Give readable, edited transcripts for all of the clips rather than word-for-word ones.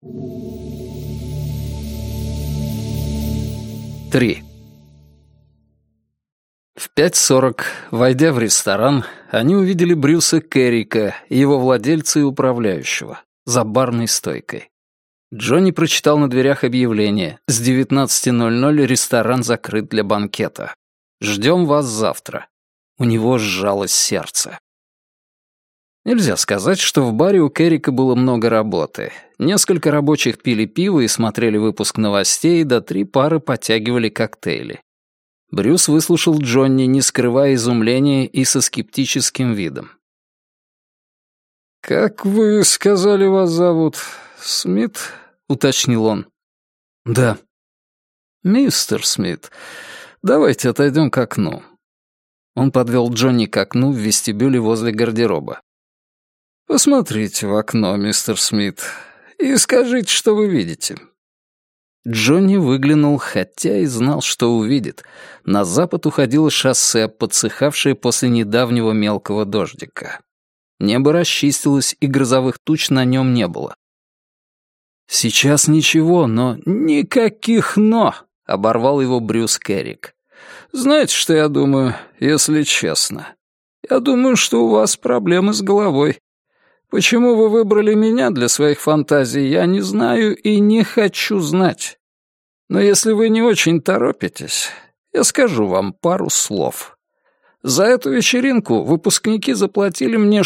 3. В 5:40, войдя в ресторан, они увидели Брюса Керрика, его владельца и управляющего, за барной стойкой. Джонни прочитал на дверях объявление: с 19:00 ресторан закрыт для банкета. Ждем вас завтра. У него сжалось сердце. Нельзя сказать, что в баре у Керрика было много работы. Несколько рабочих пили пиво и смотрели выпуск новостей, да 3 пары подтягивали коктейли. Брюс выслушал Джонни, не скрывая изумления и со скептическим видом. «Как вы сказали, вас зовут? Смит?» — уточнил он. «Да». «Мистер Смит, давайте отойдем к окну». Он подвел Джонни к окну в вестибюле возле гардероба. «Посмотрите в окно, мистер Смит, и скажите, что вы видите». Джонни выглянул, хотя и знал, что увидит. На запад уходило шоссе, подсыхавшее после недавнего мелкого дождика. Небо расчистилось, и грозовых туч на нем не было. «Сейчас ничего, но...» «Никаких «но», — оборвал его Брюс Керрик. «Знаете, что я думаю, если честно? Я думаю, что у вас проблемы с головой. Почему вы выбрали меня для своих фантазий, я не знаю и не хочу знать. Но если вы не очень торопитесь, я скажу вам пару слов. За эту вечеринку выпускники заплатили мне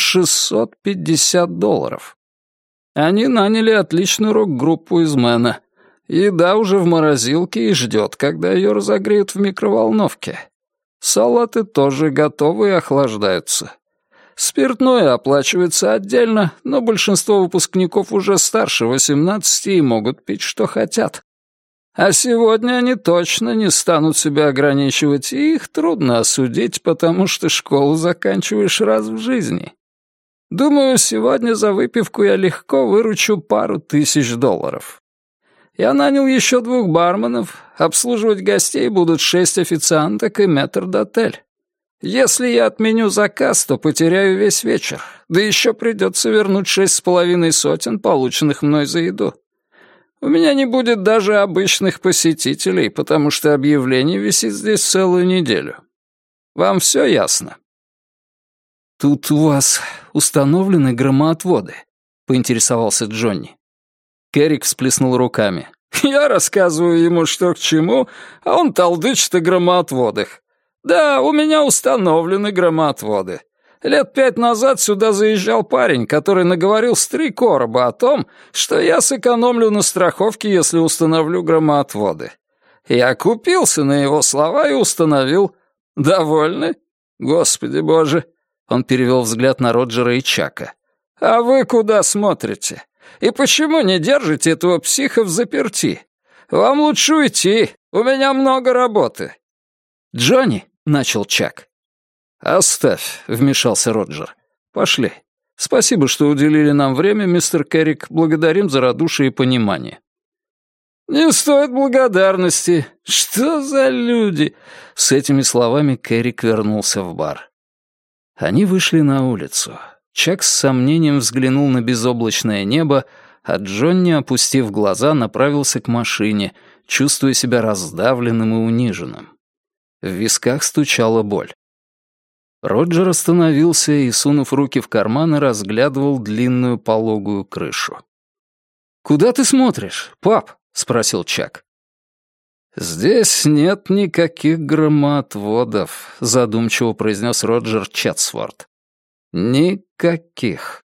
$650. Они наняли отличную рок-группу из Мэна. Еда уже в морозилке и ждет, когда ее разогреют в микроволновке. Салаты тоже готовы и охлаждаются. Спиртное оплачивается отдельно, но большинство выпускников уже старше 18 и могут пить, что хотят. А сегодня они точно не станут себя ограничивать, и их трудно осудить, потому что школу заканчиваешь раз в жизни. Думаю, сегодня за выпивку я легко выручу $1000. Я нанял еще 2 барменов, обслуживать гостей будут 6 официанток и метрдотель. Если я отменю заказ, то потеряю весь вечер, да еще придется вернуть 6,5 сотен, полученных мной за еду. У меня не будет даже обычных посетителей, потому что объявление висит здесь целую неделю. Вам все ясно?» «Тут у вас установлены громоотводы?» — поинтересовался Джонни. Керрик всплеснул руками. «Я рассказываю ему, что к чему, а он толдычит о громоотводах. Да, у меня установлены громоотводы. Лет 5 назад сюда заезжал парень, который наговорил с 3 короба о том, что я сэкономлю на страховке, если установлю громоотводы. Я купился на его слова и установил. Довольны? Господи боже!» Он перевел взгляд на Роджера и Чака. «А вы куда смотрите? И почему не держите этого психа взаперти? Вам лучше уйти, у меня много работы». «Джонни!» — начал Чак. «Оставь», — вмешался Роджер. «Пошли. Спасибо, что уделили нам время, мистер Керрик. Благодарим за радушие и понимание». «Не стоит благодарности. Что за люди?» С этими словами Керрик вернулся в бар. Они вышли на улицу. Чак с сомнением взглянул на безоблачное небо, а Джонни, опустив глаза, направился к машине, чувствуя себя раздавленным и униженным. В висках стучала боль. Роджер остановился и, сунув руки в карманы, разглядывал длинную пологую крышу. «Куда ты смотришь, пап?» — спросил Чак. «Здесь нет никаких громоотводов», — задумчиво произнес Роджер Четсворт. «Никаких».